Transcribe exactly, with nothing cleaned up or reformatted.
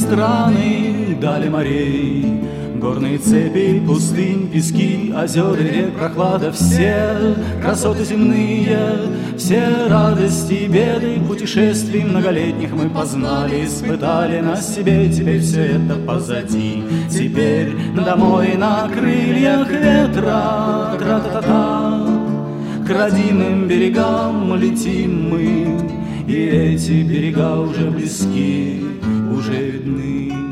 страны, дали морей, горные цепи, пустынь, пески, озер и рек, прохлада, все красоты земные, все радости и беды путешествий многолетних мы познали, испытали на себе, теперь все это позади. Теперь домой на крыльях ветра, тра-та-та-та, к родимым берегам летим мы, и эти берега уже близки, уже видны.